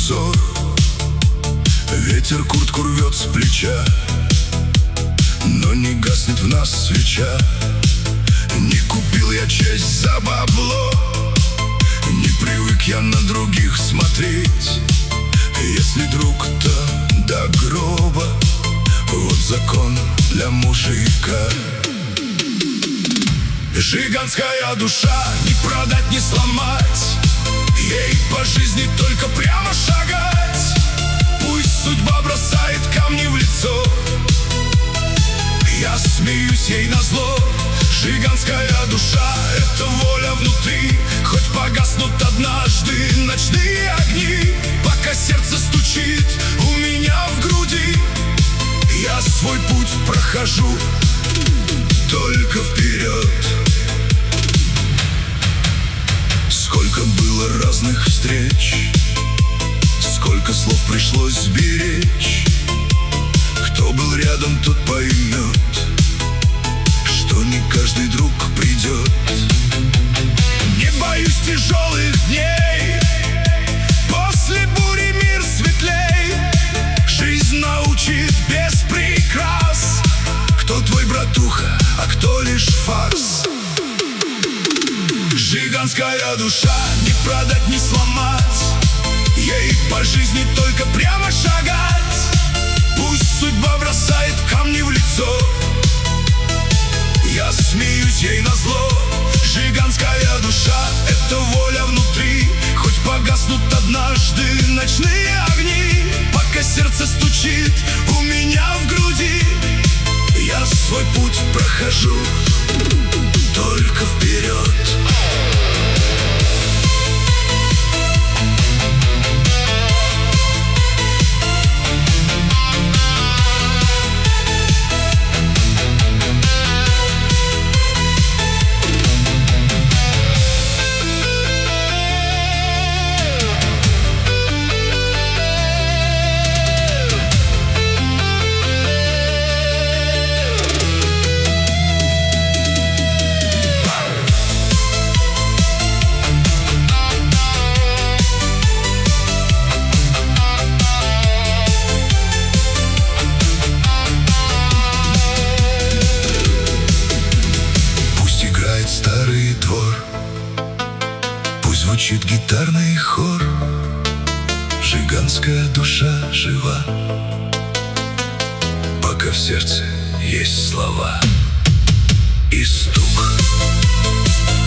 взор. Ветер куртку рвет с плеча, но не гаснет в нас свеча. Не купил я честь за бабло, не привык я на других смотреть. Если друг, то до гроба, вот закон для мужика. Жиганская душа не продать, не сломать, ей по жизни только прямо шагать. Пусть судьба бросает камни в лицо, я смеюсь ей назло. Жиганская душа — это воля внутри, хоть погаснут однажды ночные огни. Пока сердце стучит у меня в груди, я свой путь прохожу только вперед. Сколько было разных встреч, сколько слов пришлось сберечь. Кто был рядом, тот поймет, что не каждый друг придет. Не боюсь тяжелых дней, после бури мир светлей. Жизнь научит без прикрас, кто твой братуха, а кто лишь фарс. Жиганская душа не продать, не сломать, ей по жизни только прямо шагать. Пусть судьба бросает камни в лицо, я смеюсь ей назло. Жиганская душа — это воля внутри, хоть погаснут однажды ночные огни. Пока сердце стучит у меня в груди, я свой путь прохожу только вперед. Старый двор, пусть звучит гитарный хор. Жиганская душа жива, пока в сердце есть слова и стук.